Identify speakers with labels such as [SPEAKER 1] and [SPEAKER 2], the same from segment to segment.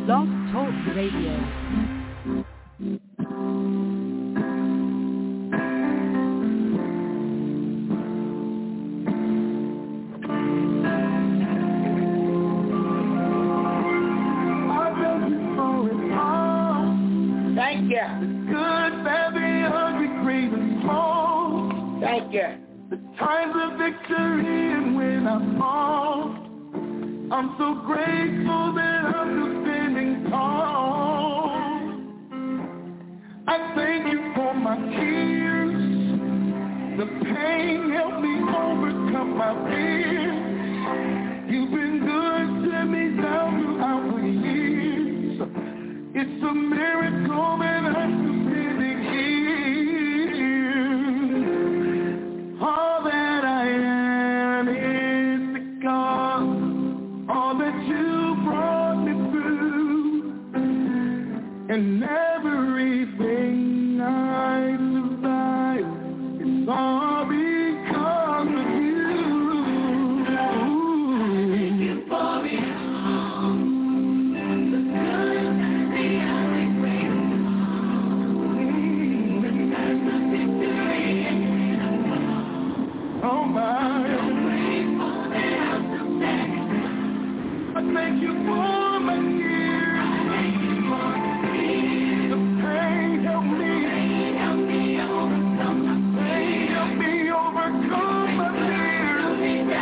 [SPEAKER 1] Blog Talk Radio.
[SPEAKER 2] Thank you. Good, bad, hungry, great, and small. Thank you. The times of victory and when I fall, I'm so grateful that I'm still standing tall. I thank you for my tears. The pain helped me overcome my fears. You've been good to me down throughout the years. It's a miracle that I'm still standing here. All that I am is because all that you brought me through, and everything I survived is all because of you. Thank you for me. Oh my, I thank you for my years. The pain helped me overcome my fears. Helped me overcome my fears.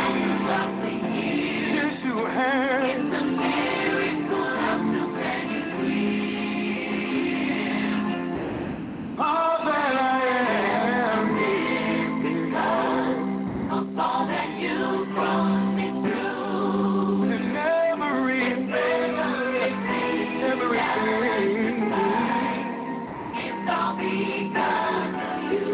[SPEAKER 2] Yes, you have. It's a miracle I'm still standing here. All that I am is because of all that you brought me through, and everything it's all because of you.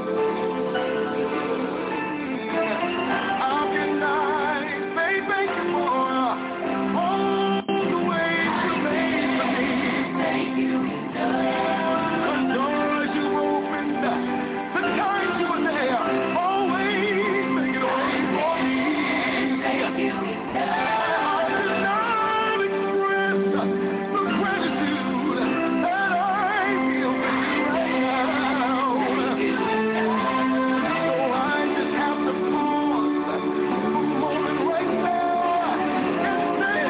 [SPEAKER 2] How can I say thank you for all the ways you made for me? Thank you enough. The doors you opened, the times you were there, always making a way for me. Thank you enough. I cannot express the gratitude that I feel for you right now. Thank you enough. So I just have to pause a moment right now and say,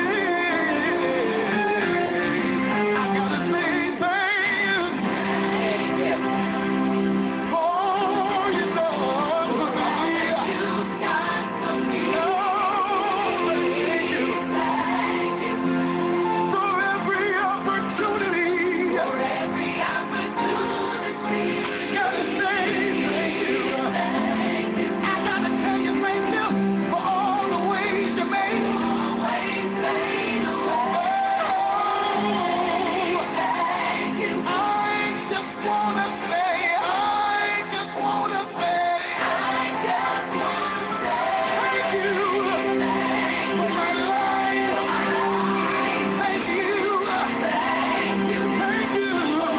[SPEAKER 2] I gotta say thank you for your love for me. For every opportunity, gotta say thank you. I gotta tell you thank you for all the ways you made. I just wanna say thank you. For my life. Thank you. Thank you. Thank you.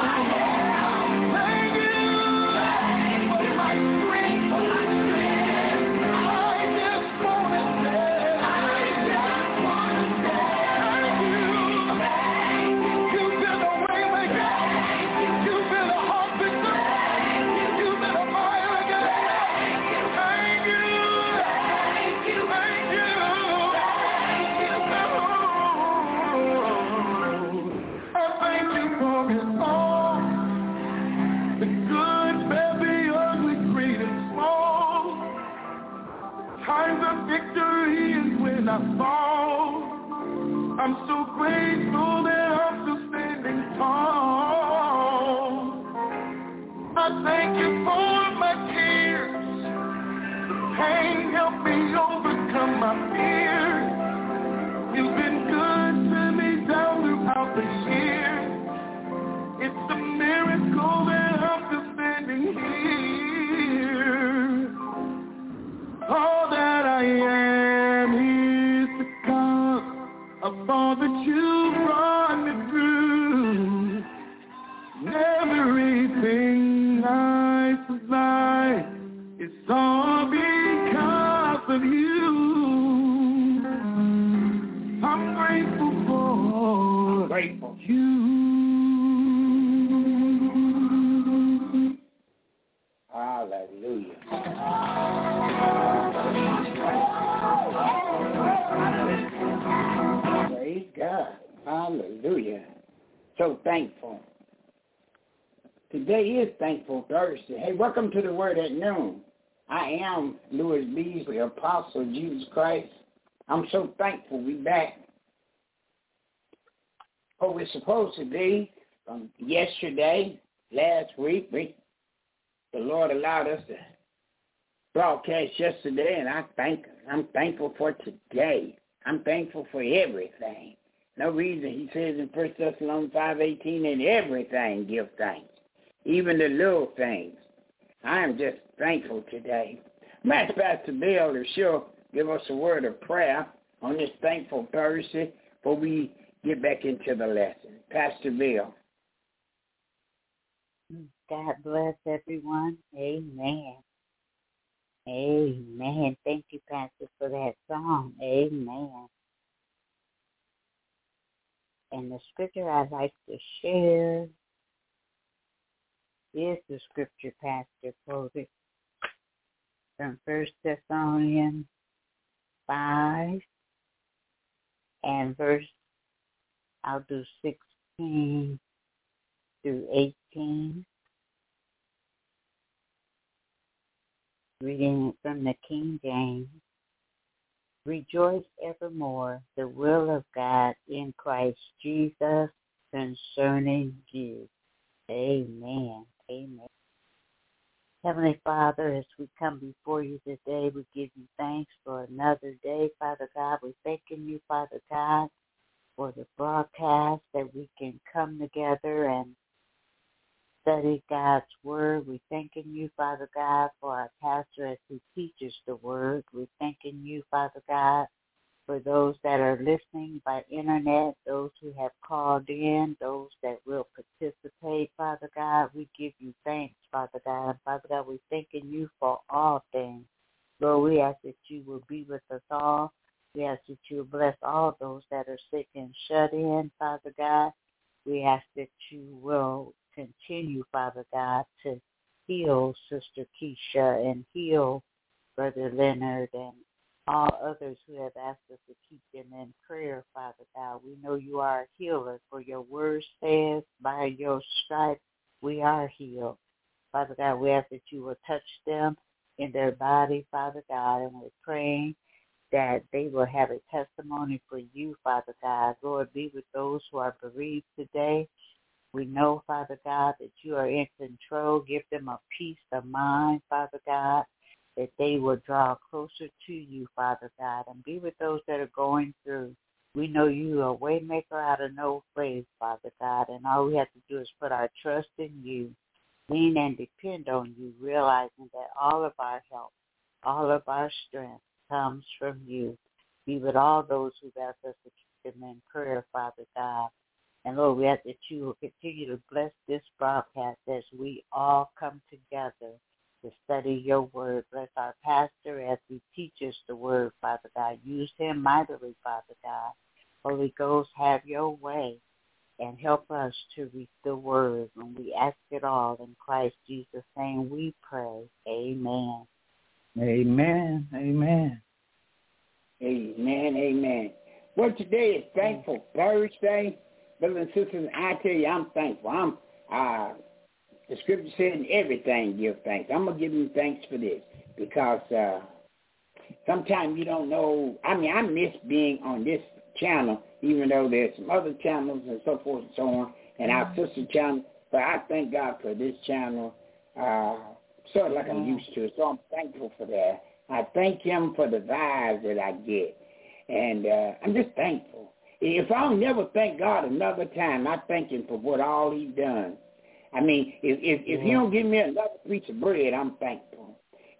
[SPEAKER 2] Thank you. For my strength. I just wanna say thank you. You've been a way maker. You've been a heart fixer. You've been a fire again. Thank you. Thank you. I thank you for it all. The good, bad, the ugly, great and small. Times of victory and when I fall, I'm so grateful that I'm still standing tall. I thank you for my tears. The pain helped me overcome my fears. You've been good to me down throughout the years. It's a miracle that I'm still standing here. All that I am is because of all that you brought me through. Everything I survive is all because of you. I'm grateful for grateful. Hallelujah. Praise God. Hallelujah. So thankful. Today is Thankful Thursday. Hey, welcome to the Word at Noon. I am Louis Beasley, Apostle of Jesus Christ. I'm so thankful we back. What we're supposed to be from yesterday, last week, the Lord allowed us to broadcast yesterday, and I'm thankful for today. I'm thankful for everything. No reason, he says in 1 Thessalonians 5:18, in everything give thanks, even the little things. I am just thankful today. I'm asking Pastor Bill to sure give us a word of prayer on this Thankful Thursday before we get back into the lesson. Pastor Bill.
[SPEAKER 1] God bless everyone. Amen. Amen. Thank you, Pastor, for that song. Amen. And the scripture I'd like to share is the scripture Pastor quoted from 1 Thessalonians 5 and verse, I'll do 16 through 18. Reading it from the King James. Rejoice evermore, the will of God in Christ Jesus concerning you. Amen. Amen. Heavenly Father, as we come before you today, we give you thanks for another day, Father God. We're thanking you, Father God, for the broadcast that we can come together and study God's Word. We're thanking you, Father God, for our pastor as he teaches the Word. We're thanking you, Father God, for those that are listening by internet, those who have called in, those that will participate, Father God. We give you thanks, Father God. Father God, we're thanking you for all things. Lord, we ask that you will be with us all. We ask that you will bless all those that are sick and shut in, Father God. We ask that you will continue, Father God, to heal Sister Keisha and heal Brother Leonard and all others who have asked us to keep them in prayer, Father God. We know you are a healer, for your word says by your stripes we are healed. Father God, we ask that you will touch them in their body, Father God, and we're praying that they will have a testimony for you, Father God. Lord, be with those who are bereaved today. We know, Father God, that you are in control. Give them a peace of mind, Father God, that they will draw closer to you, Father God, and be with those that are going through. We know you are a way maker out of no place, Father God, and all we have to do is put our trust in you, lean and depend on you, realizing that all of our help, all of our strength comes from you. Be with all those who've asked us to keep them in prayer, Father God. And Lord, we ask that you will continue to bless this broadcast as we all come together to study your word. Bless our pastor as he teaches the word, Father God. Use him mightily, Father God. Holy Ghost, have your way and help us to read the word. And we ask it all in Christ Jesus' name we pray. Amen.
[SPEAKER 3] Amen. Amen.
[SPEAKER 2] Amen. Amen. Well, today is Thankful Thursday. Brothers and sisters, I tell you, I'm thankful. The scripture said in everything give thanks. I'm going to give you thanks for this because sometimes you don't know. I mean, I miss being on this channel, even though there's some other channels and so forth and so on, and our sister channel. But I thank God for this channel, sort of like I'm used to it. So I'm thankful for that. I thank him for the vibes that I get. And I'm just thankful. If I'll never thank God another time, I thank him for what all he's done. I mean, if he don't give me another piece of bread, I'm thankful.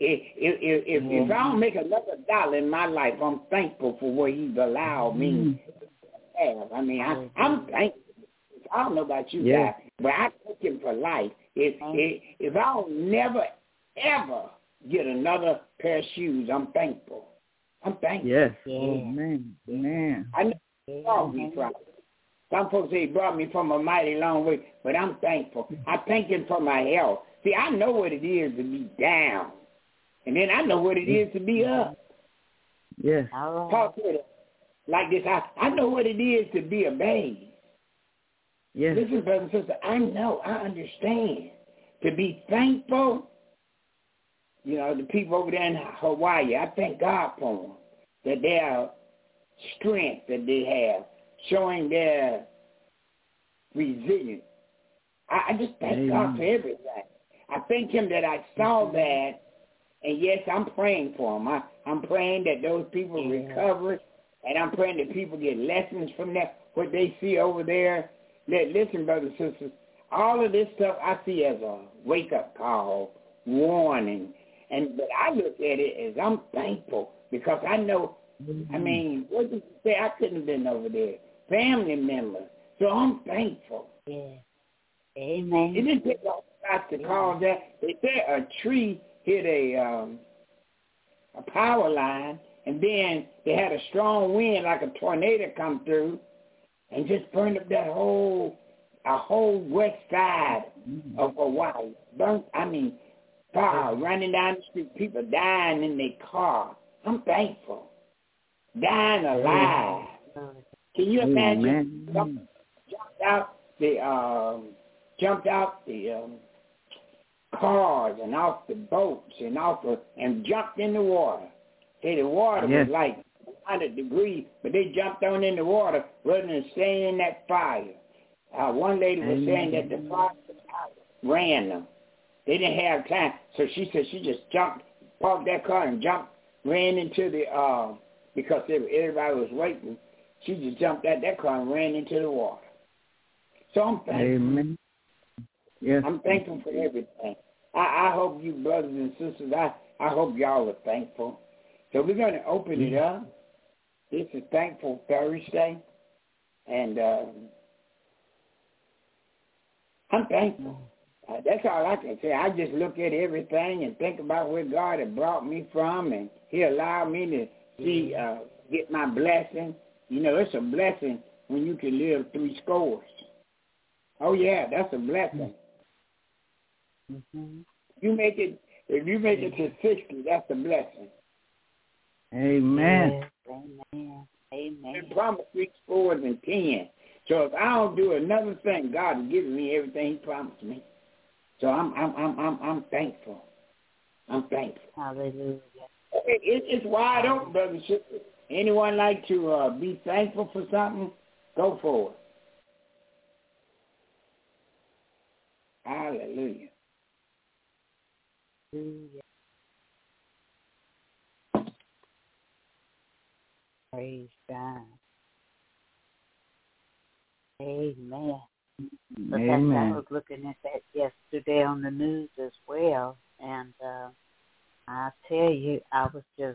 [SPEAKER 2] If I don't make another dollar in my life, I'm thankful for what he's allowed me to have. I mean, I'm thankful. I don't know about you guys, but I thank him for life. If I'll never, ever get another pair of shoes, I'm thankful. I'm thankful.
[SPEAKER 3] Yes. Amen. Amen.
[SPEAKER 2] I know it's all me, Father.
[SPEAKER 4] Some folks say he brought me from a mighty long way, but I'm thankful. I thank him for my health. See, I know what it is to be down, and then I know what it is to be up.
[SPEAKER 3] Yes.
[SPEAKER 4] Talk to it like this. I know what it is to be a babe.
[SPEAKER 3] Yes.
[SPEAKER 4] Listen, brother and sister, I know, I understand. To be thankful, you know, the people over there in Hawaii, I thank God for them, that their strength that they have, showing their resilience. I just thank God for everything. I thank him that I saw that, and yes, I'm praying for them. I'm praying that those people recover, and I'm praying that people get lessons from that, what they see over there. Listen, brothers and sisters, all of this stuff I see as a wake-up call, warning, but I look at it as I'm thankful because I know, I mean, what did you say? I couldn't have been over there. Family members. So I'm thankful.
[SPEAKER 1] Yeah. Amen.
[SPEAKER 4] It didn't take long to call that. They said a tree hit a power line, and then they had a strong wind like a tornado come through and just burned up that whole west side of Hawaii. Fire running down the street, people dying in their car. I'm thankful. Dying alive. Can you imagine? Jumped out the cars and off the boats and jumped in the water. Say the water was like 100 degrees, but they jumped on in the water rather than staying in that fire. One lady was saying that the fire ran them. They didn't have time, so she said she just parked that car and ran into the because everybody was waiting. She just jumped out that car and ran into the water. So I'm thankful.
[SPEAKER 3] Amen. Yes.
[SPEAKER 4] I'm thankful for everything. I hope you brothers and sisters, I hope y'all are thankful. So we're going to open it up. This is Thankful Thursday. And I'm thankful. That's all I can say. I just look at everything and think about where God had brought me from, and he allowed me to see, get my blessing. You know, it's a blessing when you can live 3 scores. Oh, yeah, that's a blessing.
[SPEAKER 1] Mm-hmm.
[SPEAKER 4] If you make it to 60, that's a blessing.
[SPEAKER 3] Amen.
[SPEAKER 1] Yes. Amen. Amen.
[SPEAKER 4] He promised 3 scores and 10. So if I don't do another thing, God has given me everything he promised me. So I'm thankful. I'm thankful.
[SPEAKER 1] Hallelujah.
[SPEAKER 4] It's wide open, brothers and sisters. Anyone like to be thankful for something? Go for it. Hallelujah.
[SPEAKER 1] Hallelujah. Praise God. Amen. But
[SPEAKER 3] Amen.
[SPEAKER 1] I was looking at that yesterday on the news as well, and I tell you, I was just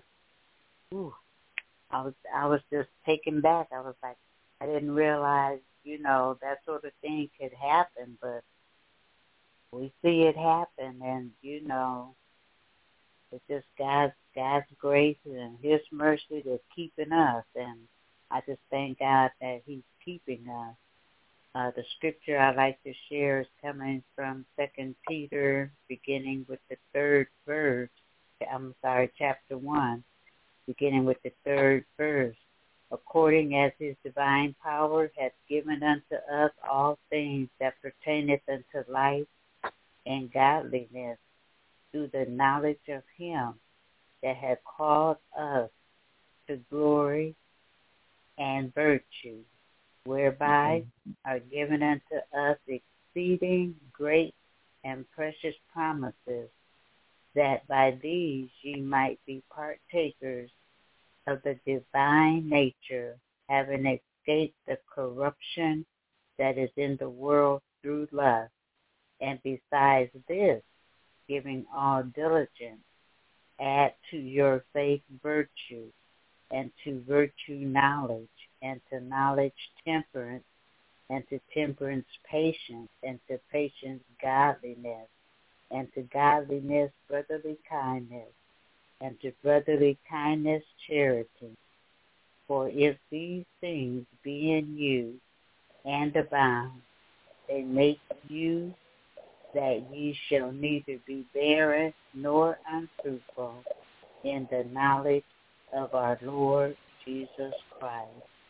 [SPEAKER 1] taken back. I was like, I didn't realize, you know, that sort of thing could happen, but we see it happen, and you know, it's just God's grace and His mercy that's keeping us, and I just thank God that He's keeping us. The scripture I like to share is coming from 2 Peter, beginning with the 3rd verse. Chapter 1, beginning with the 3rd verse. According as his divine power hath given unto us all things that pertaineth unto life and godliness, through the knowledge of him that hath called us to glory and virtue, whereby are given unto us exceeding great and precious promises, that by these ye might be partakers of the divine nature, having escaped the corruption that is in the world through lust. And besides this, giving all diligence, add to your faith virtue, and to virtue knowledge, and to knowledge temperance, and to temperance patience, and to patience godliness, and to godliness brotherly kindness, and to brotherly kindness charity. For if these things be in you, and abound. They make you that ye shall neither be barren nor unfruitful in the knowledge of our Lord Jesus Christ.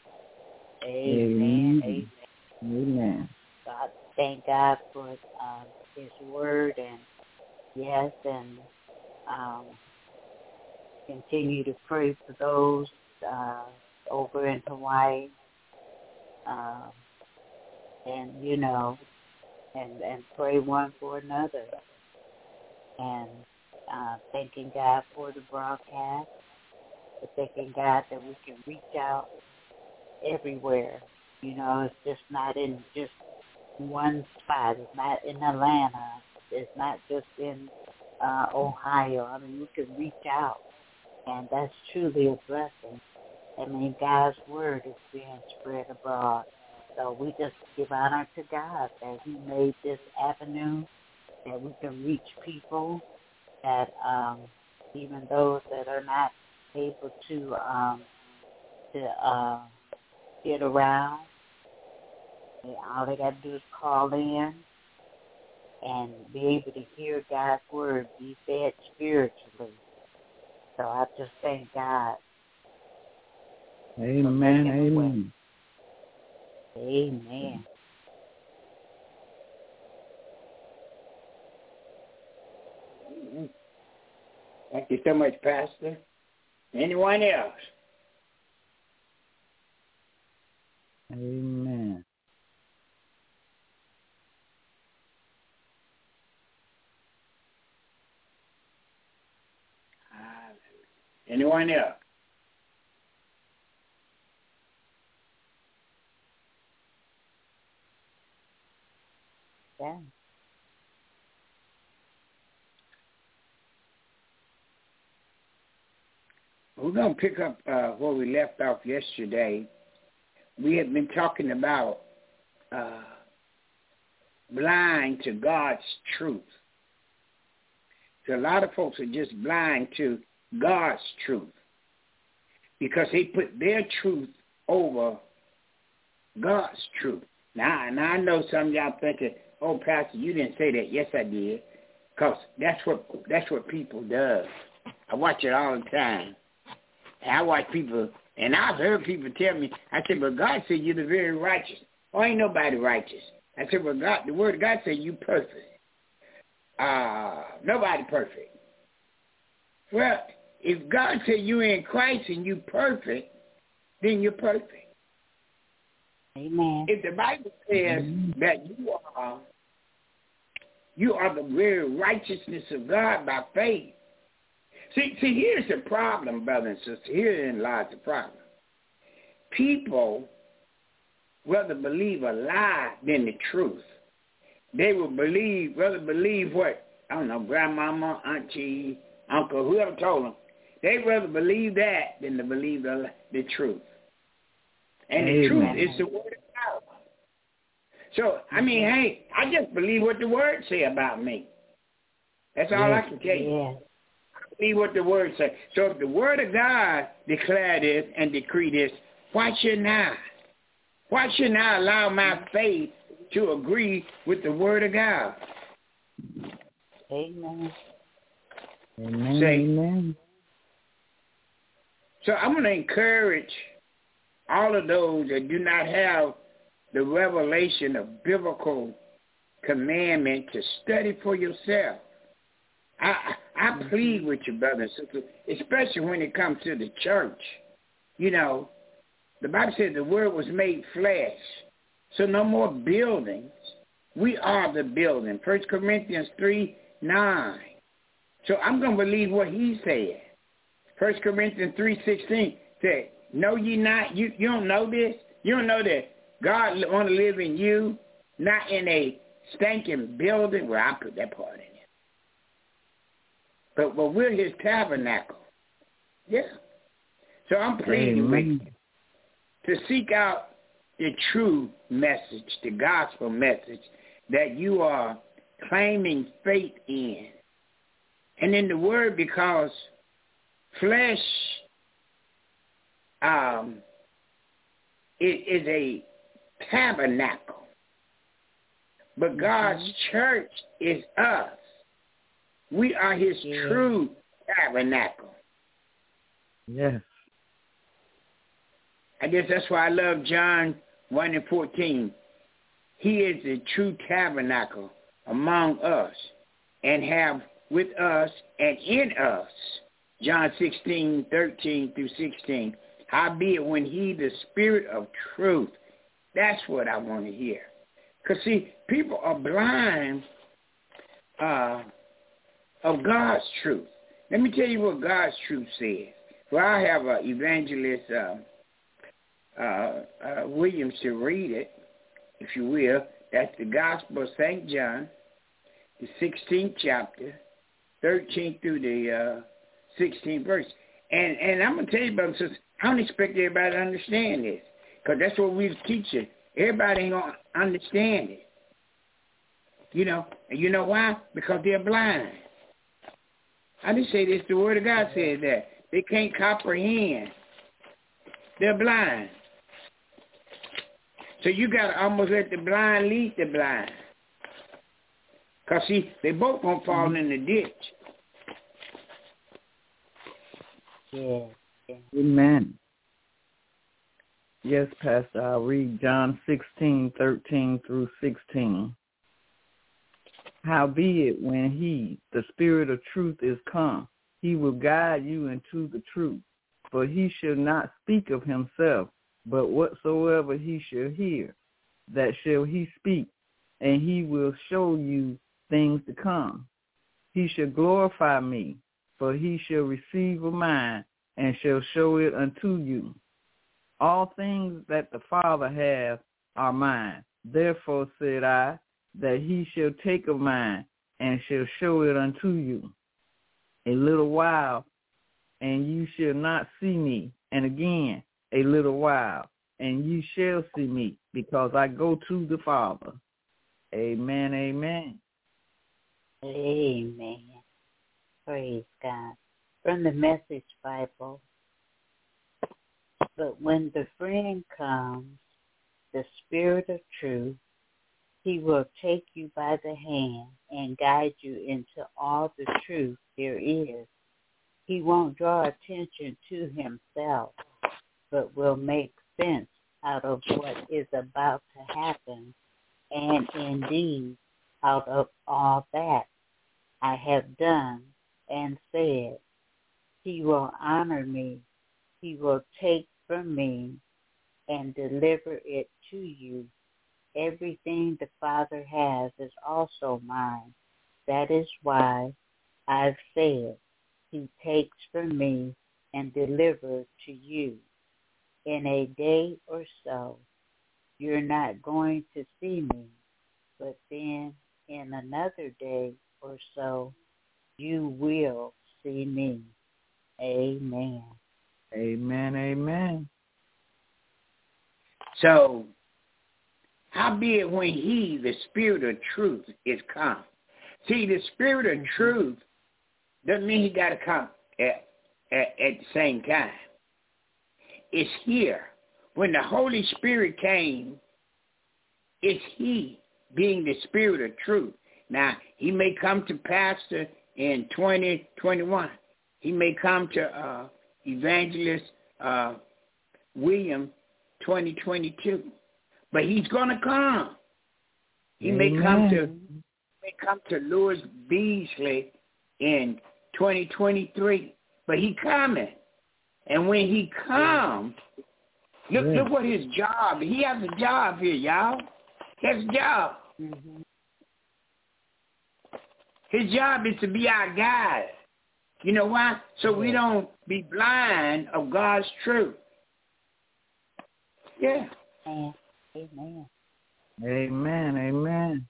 [SPEAKER 1] Amen. Amen.
[SPEAKER 3] Amen.
[SPEAKER 1] God, thank God for His word, and yes, and continue to pray for those over in Hawaii, and and pray one for another, and thanking God for the broadcast, but thanking God that we can reach out everywhere. It's just not in just one spot. It's not in Atlanta. It's not just in Ohio. I mean, we can reach out, and that's truly a blessing. I mean, God's word is being spread abroad. So we just give honor to God that He made this avenue, that we can reach people, that even those that are not able to get around, all they got to do is call in and be able to hear God's word, be fed spiritually. So I just thank God.
[SPEAKER 3] Amen. Amen.
[SPEAKER 1] Amen.
[SPEAKER 4] Thank you so much, Pastor. Anyone else?
[SPEAKER 3] Amen.
[SPEAKER 4] Anyone else?
[SPEAKER 1] Yeah.
[SPEAKER 4] We're going to pick up where we left off yesterday. We have been talking about blind to God's truth. So a lot of folks are just blind to God's truth because they put their truth over God's truth. Now, and I know some of y'all thinking, "Oh, Pastor, you didn't say that." Yes, I did, because that's what people do. I watch it all the time. And I watch people, and I've heard people tell me, I said, "But God said you're the very righteous." Oh, ain't nobody righteous. I said, "Well, God, the Word of God said you perfect." Nobody perfect. Well, if God said you're in Christ and you perfect, then you're perfect.
[SPEAKER 1] Amen.
[SPEAKER 4] If the Bible says that you are the very righteousness of God by faith. See, here's the problem, brother and sister. Herein lies the problem. People rather believe a lie than the truth. They will rather believe what, I don't know, grandmama, auntie, uncle, whoever told them. They'd rather believe that than to believe the truth. And the truth is the Word of God. So, I mean, hey, I just believe what the Word say about me. That's all I can tell you.
[SPEAKER 1] Yeah.
[SPEAKER 4] I believe what the Word say. So if the Word of God declare this and decree this, why shouldn't I? Why shouldn't I allow my faith to agree with the Word of God?
[SPEAKER 1] Amen.
[SPEAKER 3] Amen.
[SPEAKER 4] Say,
[SPEAKER 3] Amen.
[SPEAKER 4] So I'm going to encourage all of those that do not have the revelation of biblical commandment to study for yourself. I plead with you, brother and sister, especially when it comes to the church. You know, the Bible says the Word was made flesh, so no more buildings. We are the building. 1 Corinthians 3:9. So I'm going to believe what he said. 1 Corinthians 3:16 said, "Know ye not?" You don't know this? You don't know that God want to live in you, not in a stinking building? Well, I put that part in there. But we're his tabernacle. Yeah. So I'm pleading with you to seek out the true message, the gospel message that you are claiming faith in. And in the Word, because flesh it is a tabernacle. But God's church is us. We are his true tabernacle.
[SPEAKER 3] Yes.
[SPEAKER 4] I guess that's why I love John 1:14. He is the true tabernacle among us and have with us and in us. John 16:13-16. Howbeit when he, the Spirit of truth, that's what I want to hear. Because, see, people are blind of God's truth. Let me tell you what God's truth says. Well, I have Evangelist Williams to read it, if you will. That's the Gospel of St. John, the 16th chapter, 13th through the 16th verse. And I'm going to tell you, brothers and sisters, I don't expect everybody to understand this, because that's what we teach it. Everybody ain't going to understand it. You know, and you know why? Because they're blind. I didn't say this. The Word of God says that. They can't comprehend. They're blind. So you got to almost let the blind lead the blind. Because, see, they both going to fall in the ditch.
[SPEAKER 1] Yeah.
[SPEAKER 3] Amen. Yes, Pastor, I'll read John 16:13-16. Howbeit, when he, the Spirit of truth, is come, he will guide you into the truth. For he shall not speak of himself, but whatsoever he shall hear, that shall he speak, and he will show you things to come. He shall glorify me, for he shall receive of mine, and shall show it unto you. All things that the Father hath are mine. Therefore said I, that he shall take of mine, and shall show it unto you. A little while, and you shall not see me. And again, a little while, and you shall see me, because I go to the Father. Amen, amen.
[SPEAKER 1] Amen. Praise God. From the Message Bible. But when the friend comes, the Spirit of truth, he will take you by the hand and guide you into all the truth there is. He won't draw attention to himself, but will make sense out of what is about to happen. And indeed, out of all that I have done and said, he will honor me. He will take from me and deliver it to you. Everything the Father has is also mine. That is why I've said, he takes from me and delivers to you. In a day or so, you're not going to see me, but then in another day or so, you will see me. Amen.
[SPEAKER 3] Amen, amen.
[SPEAKER 4] So, howbeit when he, the Spirit of truth, is come. See, the Spirit of truth doesn't mean he got to come at the same time. It's here. When the Holy Spirit came, it's he being the Spirit of truth. Now, he may come to Pastor in 2021. He may come to Evangelist William 2022. But he's going to come. He may come to Louis Beasley in 2023. But he coming. And when he comes, look what his job. He has a job here, y'all. He has a job.
[SPEAKER 1] Mm-hmm.
[SPEAKER 4] His job is to be our guide. You know why? So we don't be blind of God's truth. Yeah.
[SPEAKER 1] Amen.
[SPEAKER 3] Amen, amen.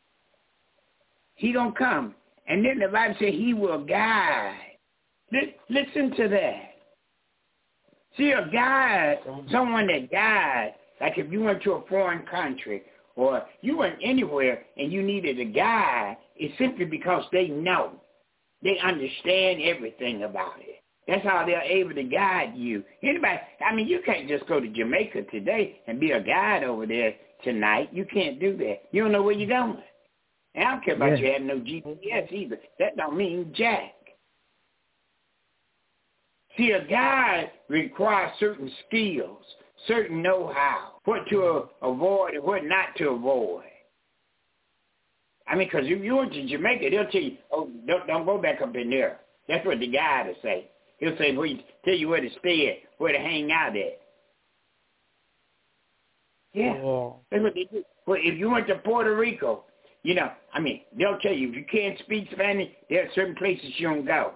[SPEAKER 4] He gonna come. And then the Bible says he will guide. Listen to that. See, a guide, someone that guides, like if you went to a foreign country or you went anywhere and you needed a guide, it's simply because they know. They understand everything about it. That's how they're able to guide you. Anybody, I mean, you can't just go to Jamaica today and be a guide over there tonight. You can't do that. You don't know where you're going. And I don't care about you having no GPS either. That don't mean jack. See, a guide requires certain skills, certain know-how, what to avoid and what not to avoid. I mean, because if you went to Jamaica, they'll tell you, oh, don't go back up in there. That's what the guide will say. He'll say, tell you where to stay at, where to hang out at. Yeah. That's what they do. Well, if you went to Puerto Rico, you know, I mean, they'll tell you, if you can't speak Spanish, there are certain places you don't go.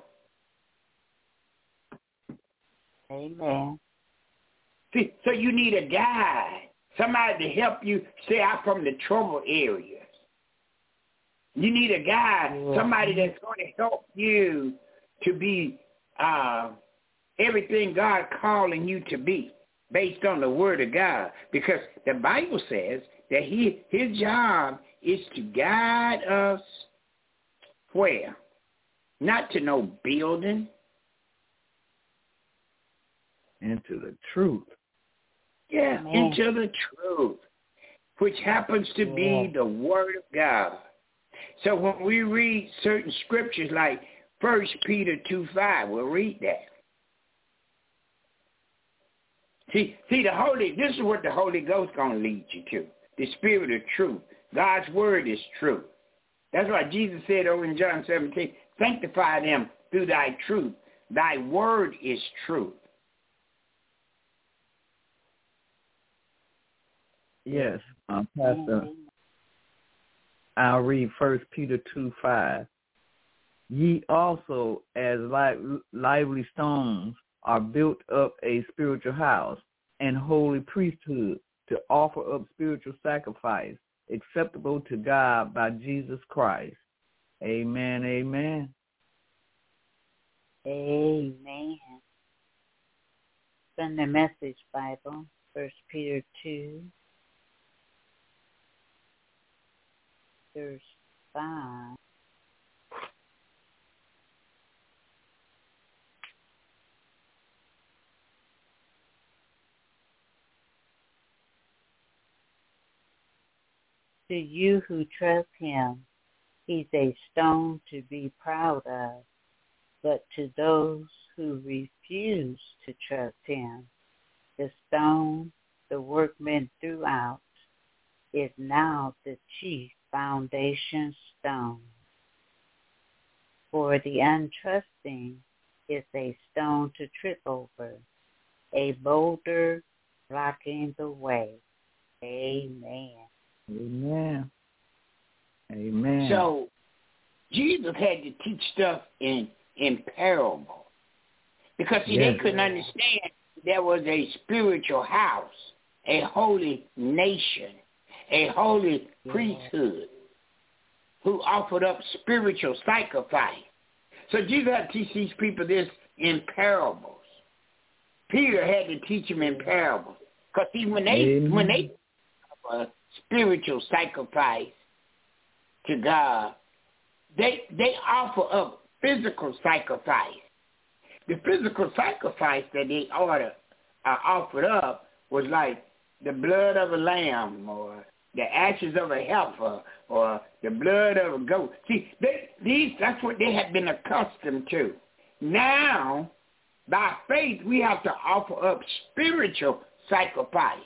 [SPEAKER 1] Amen.
[SPEAKER 4] See, so you need a guide, somebody to help you stay out from the trouble areas. You need a guide, somebody that's going to help you to be everything God calling you to be based on the Word of God. Because the Bible says that his job is to guide us where? Not to no building.
[SPEAKER 3] Into the truth.
[SPEAKER 4] Yeah, into the truth, which happens to be the Word of God. So when we read certain scriptures like 1 Peter 2:5, we'll read that. See, this is what the Holy Ghost is going to lead you to, the Spirit of truth. God's Word is truth. That's why Jesus said over in John 17, sanctify them through thy truth. Thy Word is truth.
[SPEAKER 3] Yes, Pastor, I'll read 1 Peter 2:5. Ye also, as lively stones, are built up a spiritual house and holy priesthood to offer up spiritual sacrifice acceptable to God by Jesus Christ. Amen, amen.
[SPEAKER 1] Amen. From the Message Bible, 1 Peter 2. Verse 5. To you who trust him, he's a stone to be proud of. But to those who refuse to trust him, the stone the workmen threw out is now the chief foundation stone. For the untrusting is a stone to trip over, a boulder blocking the way. Amen.
[SPEAKER 3] Amen. Amen.
[SPEAKER 4] So Jesus had to teach stuff in parable. Because they couldn't understand there was a spiritual house, a holy nation, a holy priesthood who offered up spiritual sacrifice. So Jesus had to teach these people this in parables. Peter had to teach them in parables. Because see, when they offer spiritual sacrifice to God, they offer up physical sacrifice. The physical sacrifice that they offered up was like the blood of a lamb or the ashes of a heifer or the blood of a goat. See, that's what they had been accustomed to. Now, by faith, we have to offer up spiritual sacrifice.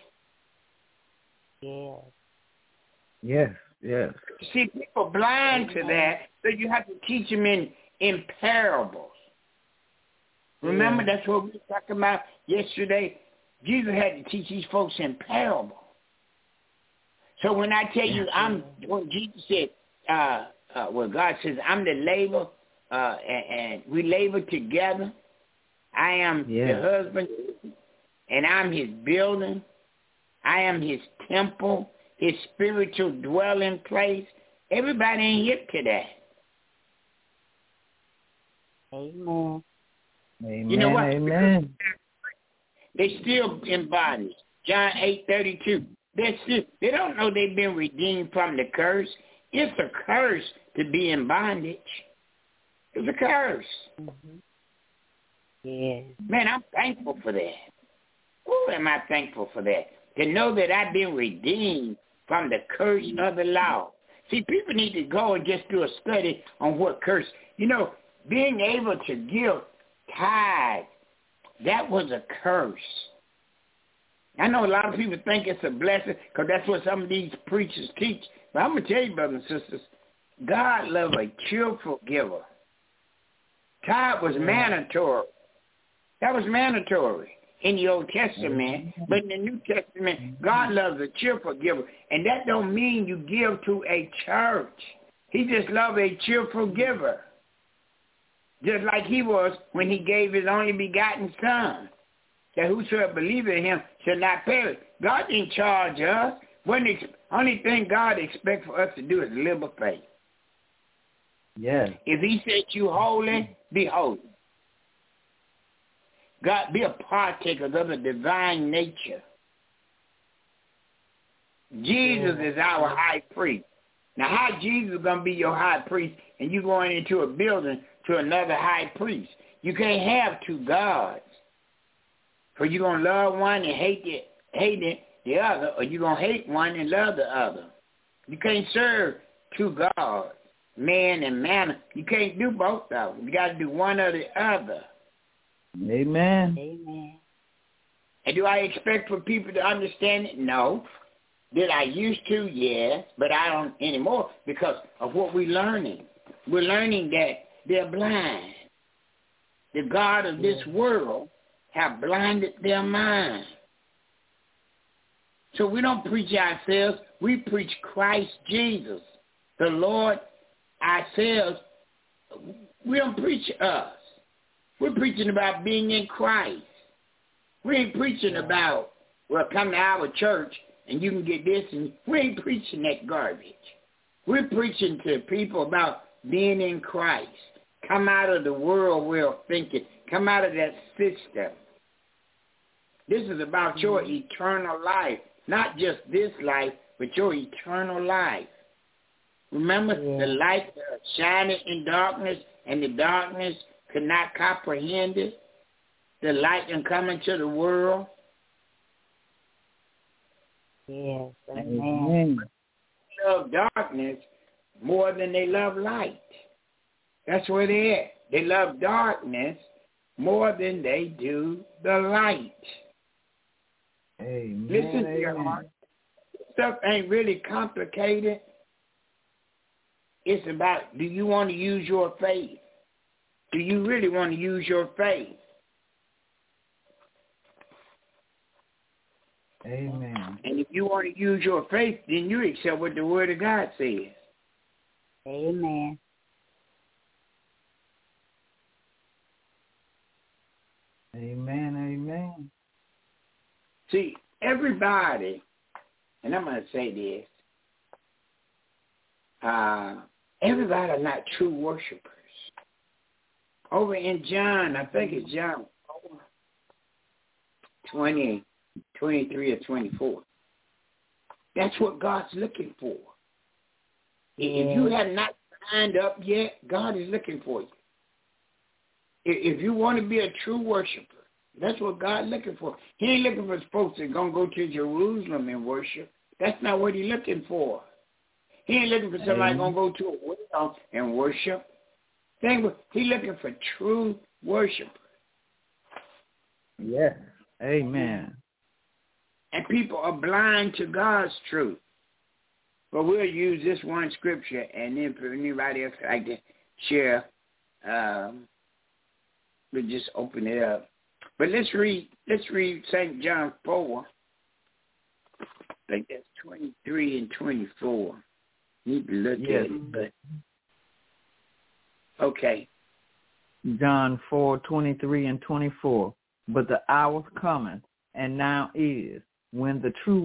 [SPEAKER 3] Yes.
[SPEAKER 4] See, people blind to that, so you have to teach them in parables. Remember, that's what we were talking about yesterday. Jesus had to teach these folks in parables. So when I tell you, when Jesus said, God says, I'm the labor, and we labor together. I am the husband, and I'm his building. I am his temple, his spiritual dwelling place. Everybody ain't hip to that.
[SPEAKER 1] Amen.
[SPEAKER 3] Amen.
[SPEAKER 4] You know what?
[SPEAKER 3] Amen.
[SPEAKER 4] They still in bondage. John 8:32. They don't know they've been redeemed from the curse. It's a curse to be in bondage. It's a curse.
[SPEAKER 1] Yes.
[SPEAKER 4] Man, I'm thankful for that. Who am I thankful for that? To know that I've been redeemed from the curse of the law. See, people need to go and just do a study on what curse. You know, being able to give tithe, that was a curse. I know a lot of people think it's a blessing because that's what some of these preachers teach. But I'm going to tell you, brothers and sisters, God loves a cheerful giver. Tithe was mandatory. That was mandatory in the Old Testament. But in the New Testament, God loves a cheerful giver. And that don't mean you give to a church. He just loves a cheerful giver. Just like he was when he gave his only begotten son, that whosoever believeth in him shall not perish. God didn't charge us. Only thing God expects for us to do is live by faith.
[SPEAKER 3] Yes.
[SPEAKER 4] If he said you holy, be holy. God, be a partaker of the divine nature. Jesus is our high priest. Now, how Jesus is going to be your high priest and you going into a building to another high priest? You can't have two gods. For you're going to love one and hate the other, or you're going to hate one and love the other. You can't serve two gods, man and mammon. You can't do both of them. You got to do one or the other.
[SPEAKER 3] Amen.
[SPEAKER 1] Amen.
[SPEAKER 4] And do I expect for people to understand it? No. Did I used to? Yes. But I don't anymore because of what we're learning. We're learning that they're blind. The God of this world have blinded their mind. So we don't preach ourselves. We preach Christ Jesus, the Lord ourselves. We don't preach us. We're preaching about being in Christ. We ain't preaching about, well, come to our church and you can get this. And we ain't preaching that garbage. We're preaching to people about being in Christ. Come out of the world way of thinking. Come out of that system. This is about your eternal life. Not just this life, but your eternal life. Remember, the light shined in darkness, and the darkness could not comprehend it. The light can come into the world.
[SPEAKER 1] Yes, amen.
[SPEAKER 4] They love darkness more than they love light. That's where they're at. They love darkness more than they do the light.
[SPEAKER 3] Amen.
[SPEAKER 4] Listen to your heart. Stuff ain't really complicated. It's about, do you want to use your faith? Do you really want to use your faith?
[SPEAKER 3] Amen.
[SPEAKER 4] And if you want to use your faith, then you accept what the Word of God says.
[SPEAKER 1] Amen.
[SPEAKER 3] Amen. Amen.
[SPEAKER 4] See, everybody, and I'm going to say this, everybody are not true worshipers. Over in John, I think it's John 20, 23 or 24. That's what God's looking for. If you have not signed up yet, God is looking for you. If you want to be a true worshiper, that's what God's looking for. He ain't looking for folks that are going to go to Jerusalem and worship. That's not what he's looking for. He ain't looking for somebody going to go to a well and worship. He's looking for true worshipers.
[SPEAKER 3] Yes. Amen.
[SPEAKER 4] And people are blind to God's truth. But we'll use this one scripture, and then for anybody else like to share, we'll just open it up. But let's read St. John 4. I think that's 23 and 24. Need to look at it, but okay.
[SPEAKER 3] John 4:23 and 24. But the hour cometh, and now is, when the true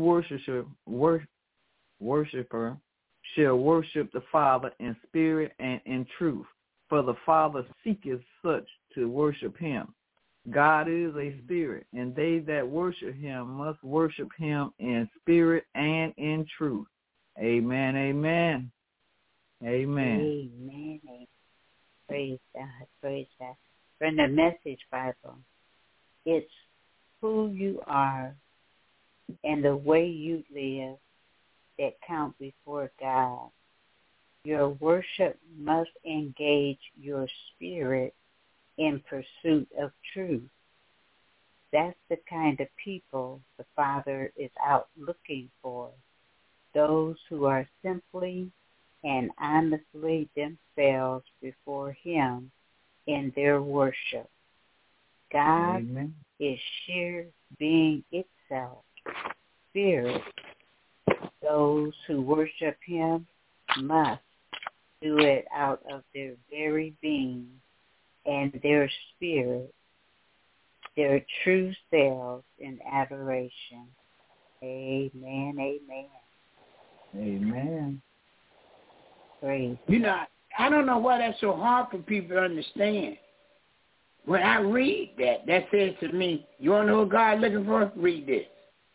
[SPEAKER 3] worshiper shall worship the Father in spirit and in truth. For the Father seeketh such to worship him. God is a spirit, and they that worship him must worship him in spirit and in truth. Amen, amen. Amen.
[SPEAKER 1] Amen. Praise God. Praise God. from the Message Bible. It's who you are and the way you live that count before God. Your worship must engage your spirit in pursuit of truth. That's the kind of people the Father is out looking for, those who are simply and honestly themselves before Him in their worship. God
[SPEAKER 3] Amen.
[SPEAKER 1] is sheer being itself, spirit. Those who worship Him must do it out of their very being and their spirit, their true selves in adoration. Amen, amen.
[SPEAKER 3] Amen.
[SPEAKER 1] Praise.
[SPEAKER 4] You know, I don't know why that's so hard for people to understand. When I read that says to me, you want to know what God's looking for? Read this.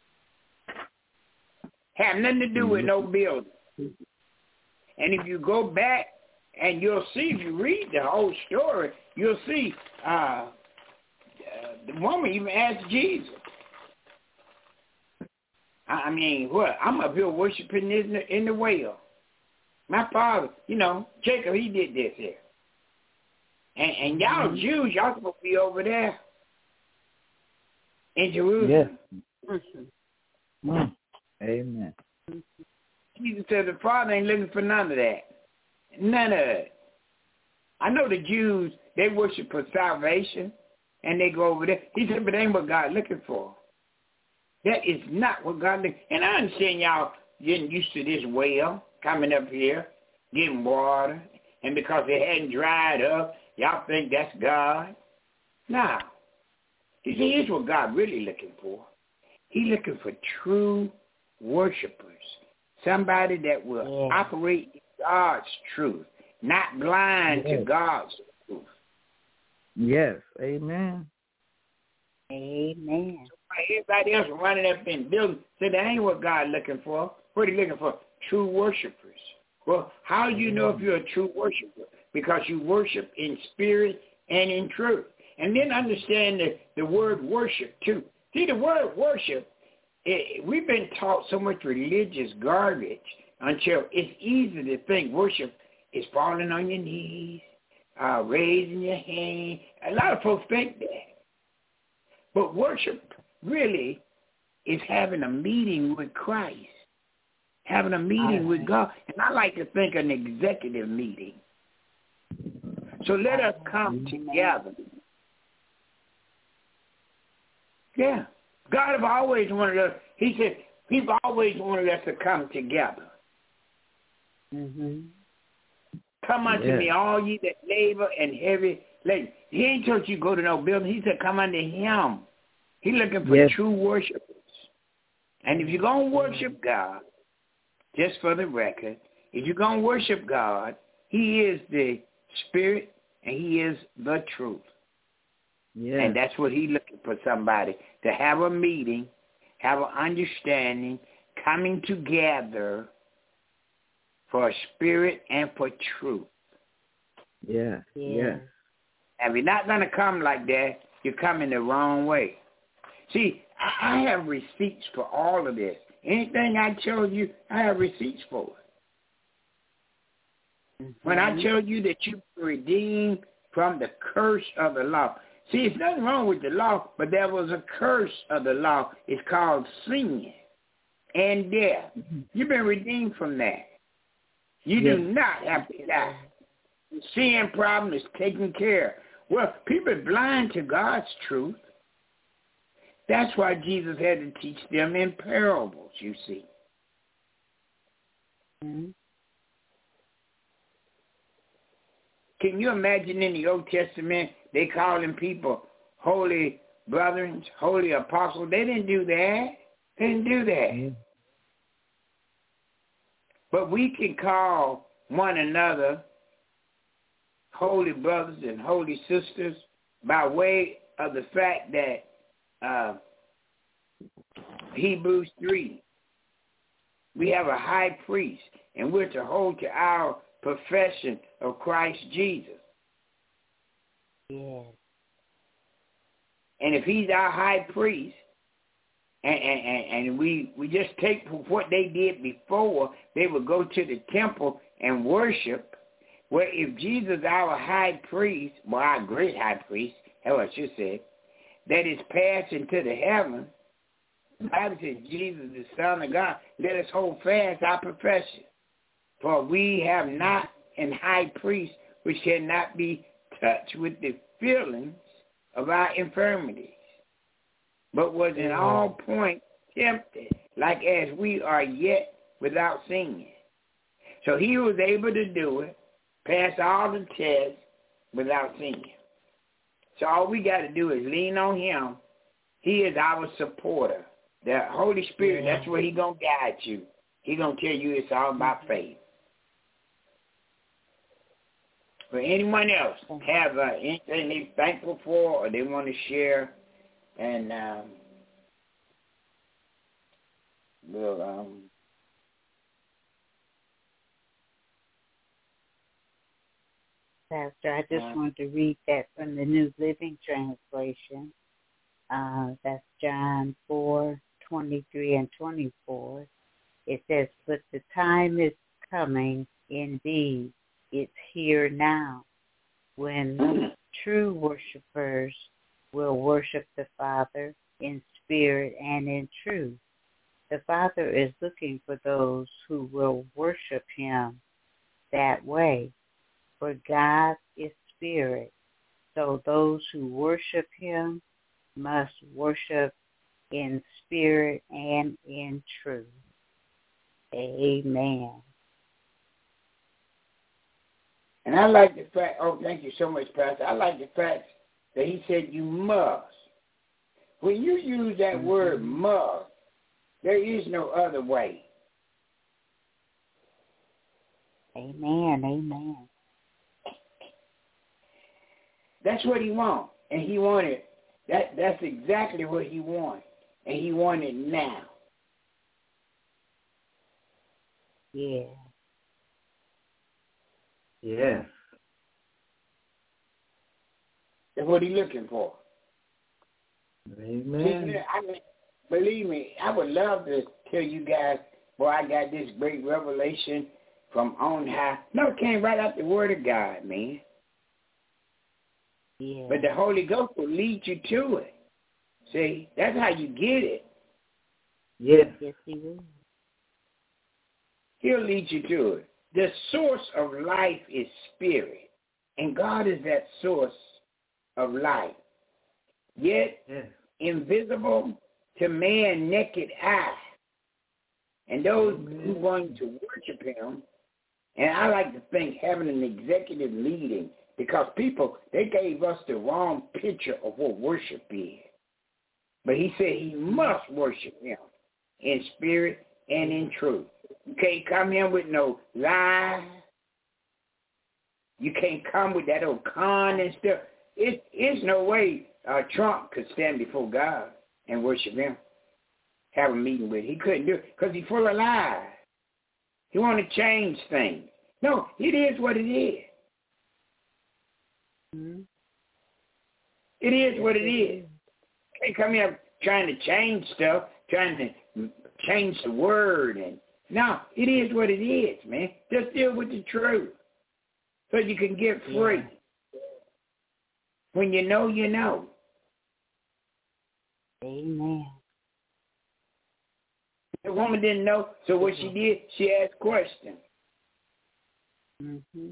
[SPEAKER 4] Have nothing to do with no building. And if you go back and you'll see, if you read the whole story, you'll see the woman even asked Jesus. I mean, what? I'm up here worshiping in the well. My father, Jacob, he did this here. And y'all Jews, y'all supposed to be over there in Jerusalem.
[SPEAKER 3] Yes. Amen.
[SPEAKER 4] Jesus said the Father ain't looking for none of that. None of it. I know the Jews, they worship for salvation, and they go over there. He said, but that ain't what God's looking for. That is not what God looking for. And I understand y'all getting used to this well, coming up here, getting water, and because it hadn't dried up, y'all think that's God? No. You see, here's what God really looking for. He's looking for true worshipers. Somebody that will operate in God's truth, not blind to God's truth.
[SPEAKER 3] Yes. Amen.
[SPEAKER 1] Amen.
[SPEAKER 4] Everybody else running up in buildings said that ain't what God's looking for. What are you looking for? True worshipers. Well, how do you know if you're a true worshiper? Because you worship in spirit and in truth. And then understand the word worship, too. See, the word worship, we've been taught so much religious garbage until it's easy to think worship is falling on your knees, raising your hand. A lot of folks think that. But worship really is having a meeting with Christ, having a meeting with God. And I like to think an executive meeting. So let us come together. Yeah. God have always wanted us, he said, he's always wanted us to come together.
[SPEAKER 1] Mm-hmm.
[SPEAKER 4] Come unto me, all ye that labor and heavy laden. He ain't told you go to no building. He said come unto him. He's looking for true worshipers. And if you're going to worship God, just for the record, if you're going to worship God, he is the spirit and he is the truth. Yeah. And that's what he's looking for, somebody to have a meeting, have an understanding, coming together for spirit and for truth.
[SPEAKER 3] Yeah. Yeah.
[SPEAKER 4] And if you're not going to come like that, you're coming the wrong way. See, I have receipts for all of this. Anything I tell you, I have receipts for it. Mm-hmm. When I tell you that you were redeemed from the curse of the law. See, it's nothing wrong with the law, but there was a curse of the law. It's called sin and death. Mm-hmm. You've been redeemed from that. You do not have to die. The sin problem is taken care of. Well, people are blind to God's truth. That's why Jesus had to teach them in parables, you see. Mm-hmm. Can you imagine in the Old Testament, they calling people holy brethren, holy apostles? They didn't do that. They didn't do that. Mm-hmm. But we can call one another holy brothers and holy sisters by way of the fact that Hebrews 3, we have a high priest, and we're to hold to our profession of Christ Jesus.
[SPEAKER 1] Yes.
[SPEAKER 4] And if he's our high priest, and we just take what they did before, they would go to the temple and worship. Well, if Jesus, our high priest, well, our great high priest, that's what I should say, that is passed into the heavens, the Bible says Jesus, the Son of God, let us hold fast our profession. For we have not an high priest which cannot be touched with the feelings of our infirmities, but was in all points tempted, like as we are, yet without sin. So he was able to do it, pass all the tests without sin. So all we got to do is lean on him. He is our supporter. The Holy Spirit, that's where he's going to guide you. He's going to tell you it's all about faith. But anyone else have anything they're thankful for or they want to share, and we'll
[SPEAKER 1] Pastor, I just want to read that from the New Living Translation. That's John 4:23 and 24. It says, "But the time is coming, indeed, it's here now, when true worshipers will worship the Father in spirit and in truth. The Father is looking for those who will worship him that way. For God is spirit, so those who worship him must worship in spirit and in truth." Amen.
[SPEAKER 4] And I like the fact, thank you so much, Pastor. I like the fact that he said you must. When you use that word must, there is no other way.
[SPEAKER 1] Amen, amen.
[SPEAKER 4] That's what he wants. And he wanted, that's exactly what he wants. And he wanted now.
[SPEAKER 1] Yeah.
[SPEAKER 3] Yes.
[SPEAKER 4] That's what he's looking for.
[SPEAKER 3] Amen.
[SPEAKER 4] I mean, believe me, I would love to tell you guys, boy, I got this great revelation from on high. No, it came right out the Word of God, man.
[SPEAKER 1] Yeah.
[SPEAKER 4] But the Holy Ghost will lead you to it. See, that's how you get it.
[SPEAKER 3] Yes.
[SPEAKER 1] Yes, he will.
[SPEAKER 4] He'll lead you to it. The source of life is spirit, and God is that source of life. Yet invisible to man naked eye. And those who want to worship him, and I like to think having an executive leading, because people, they gave us the wrong picture of what worship is. But he said he must worship him in spirit and in truth. You can't come here with no lies. You can't come with that old con and stuff. It's no way Trump could stand before God and worship him, have a meeting with him. He couldn't do it because he's full of lies. He want to change things. No, it is what it is.
[SPEAKER 1] Mm-hmm.
[SPEAKER 4] It is what it is. You can't come here trying to change stuff, trying to change the word. And no, it is what it is, man. Just deal with the truth so you can get free.
[SPEAKER 1] Yeah.
[SPEAKER 4] When you know, you know.
[SPEAKER 1] Amen.
[SPEAKER 4] The woman didn't know, so what she did, she asked questions.
[SPEAKER 1] Mm-hmm.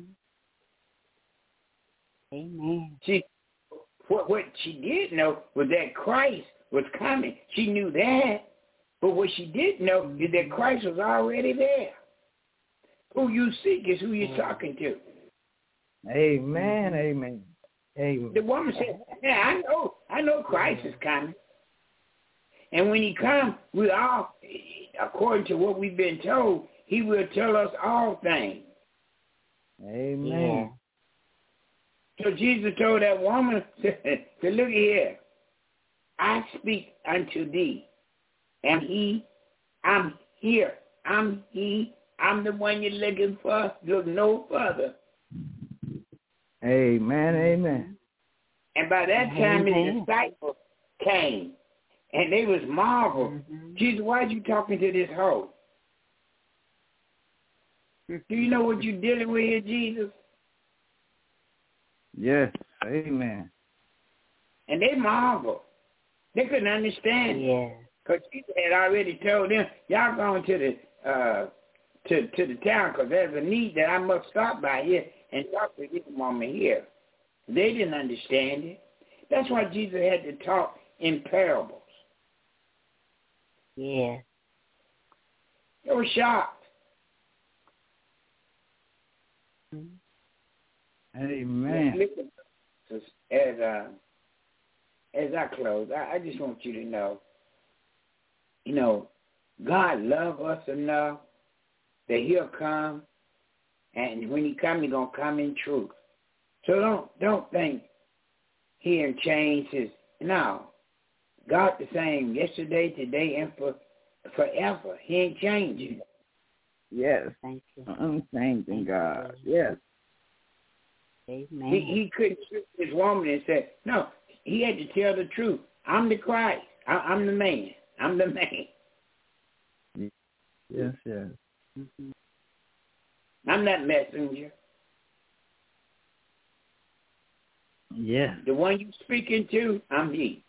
[SPEAKER 1] Amen.
[SPEAKER 4] What she did know was that Christ was coming. She knew that. But what she didn't know is that Christ was already there. Who you seek is who you're talking to.
[SPEAKER 3] Amen, amen. Amen.
[SPEAKER 4] The woman said, yeah, I know Christ is coming. And when he comes, we all, according to what we've been told, he will tell us all things.
[SPEAKER 3] Amen.
[SPEAKER 4] So Jesus told that woman, to look here, I speak unto thee, and I'm here. I'm the one you're looking for. Look no further.
[SPEAKER 3] Amen, amen.
[SPEAKER 4] And by that time, his disciples came, and they was marveled.
[SPEAKER 1] Mm-hmm.
[SPEAKER 4] Jesus, why are you talking to this hoe? Do you know what you're dealing with here, Jesus?
[SPEAKER 3] Yes. Amen.
[SPEAKER 4] And they marveled. They couldn't understand.
[SPEAKER 1] Yeah.
[SPEAKER 4] Because Jesus had already told them, y'all going to the to the town because there's a need that I must stop by here and talk to this woman here. They didn't understand it. That's why Jesus had to talk in parables.
[SPEAKER 1] Yeah.
[SPEAKER 4] They were shocked.
[SPEAKER 3] Amen.
[SPEAKER 4] Listen, as I close, I just want you to know, God loves us enough that he'll come, and when he comes, he's going to come in truth. So don't think he ain't changed his, no. God the same yesterday, today, and forever. He ain't changing.
[SPEAKER 3] Yes.
[SPEAKER 1] Thank you.
[SPEAKER 3] Unchanging God. Yes.
[SPEAKER 1] Amen.
[SPEAKER 4] He couldn't trick this woman and say, no, he had to tell the truth. I'm the Christ. I'm the man. I'm the man.
[SPEAKER 3] Yes, yes.
[SPEAKER 1] Mm-hmm.
[SPEAKER 4] I'm that messenger.
[SPEAKER 3] Yes.
[SPEAKER 4] The one you speaking to, I'm he.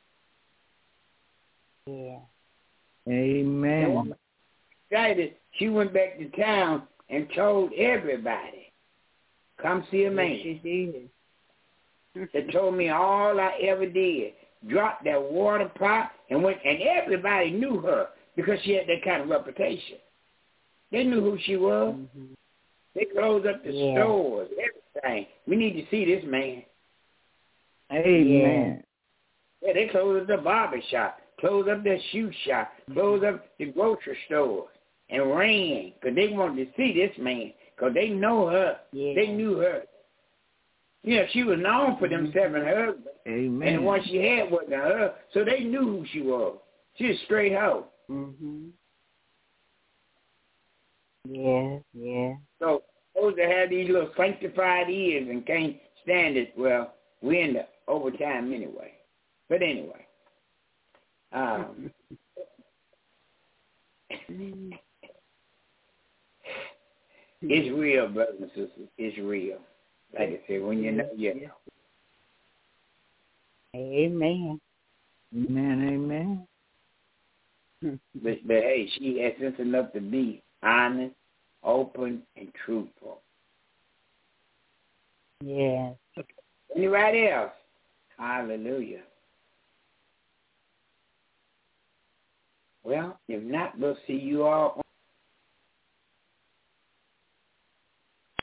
[SPEAKER 1] Yeah.
[SPEAKER 3] Amen.
[SPEAKER 4] The woman excited. She went back to town and told everybody, come see a man.
[SPEAKER 1] Yes, she did.
[SPEAKER 4] That told me all I ever did. Dropped that water pot and went, and everybody knew her because she had that kind of reputation. They knew who she was.
[SPEAKER 1] Mm-hmm.
[SPEAKER 4] They closed up the stores, everything. We need to see this man.
[SPEAKER 3] Amen.
[SPEAKER 4] Yeah, they closed up the barber shop, closed up the shoe shop, closed up the grocery stores, and ran because they wanted to see this man because they know her.
[SPEAKER 1] Yeah.
[SPEAKER 4] They knew her. You know, she was known for them 7 husbands.
[SPEAKER 3] Amen.
[SPEAKER 4] And the one she had wasn't her, so they knew who she was. She was straight hoe.
[SPEAKER 1] Mm-hmm. Yeah, yeah.
[SPEAKER 4] So those that have these little sanctified ears and can't stand it, well, we're in the overtime anyway. But anyway. It's real, brothers and sisters. It's real. Like I said, when you know, you know.
[SPEAKER 1] Amen.
[SPEAKER 3] Amen.
[SPEAKER 4] But hey, she has sense enough to be honest, open, and truthful.
[SPEAKER 1] Yeah.
[SPEAKER 4] Anybody else? Hallelujah. Well, if not, we'll see you all